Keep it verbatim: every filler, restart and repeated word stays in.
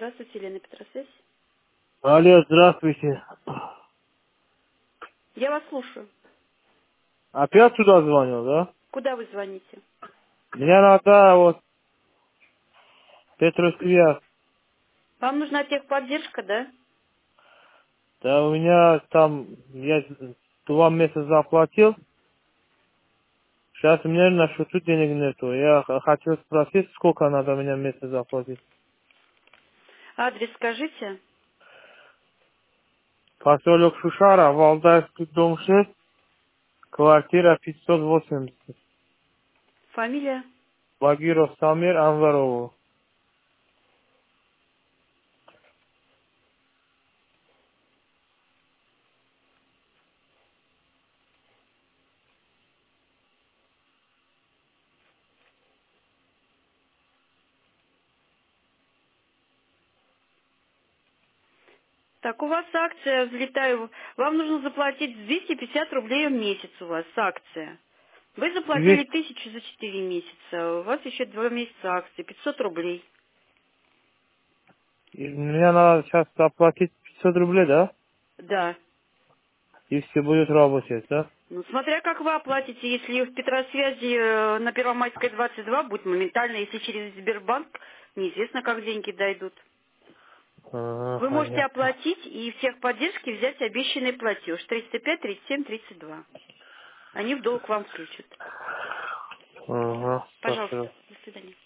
Здравствуйте, Елена Петросвязь. Алло, здравствуйте. Я вас слушаю. Опять сюда звонил, да? Куда вы звоните? Мне надо вот Петросвязь. Вам нужна техподдержка, да? Да у меня там, я два месяца заплатил. Сейчас у меня на счету денег нету. Я х- хотел спросить, сколько надо мне месяц заплатить. Адрес скажите. Поселок Шушара, Валдайский дом шесть, квартира пятьсот восемьдесят. Фамилия? Багиров Самир Анварову. Так, у вас акция, взлетаю. Вам нужно заплатить двести пятьдесят рублей в месяц у вас акция. Вы заплатили двести. тысячу за четыре месяца. У вас еще два месяца акции. пятьсот рублей. И мне надо сейчас заплатить пятьсот рублей, да? Да. И все будет работать, да? Ну, смотря как вы оплатите, если в Петросвязи э, на Первомайской двадцать два будет моментально, если через Сбербанк, неизвестно, как деньги дойдут. Ага, Вы можете понятно. оплатить и в техподдержке взять обещанный платеж триста пять, тридцать семь, тридцать два. Они в долг вам включат. Ага, Пожалуйста, спасибо. до свидания.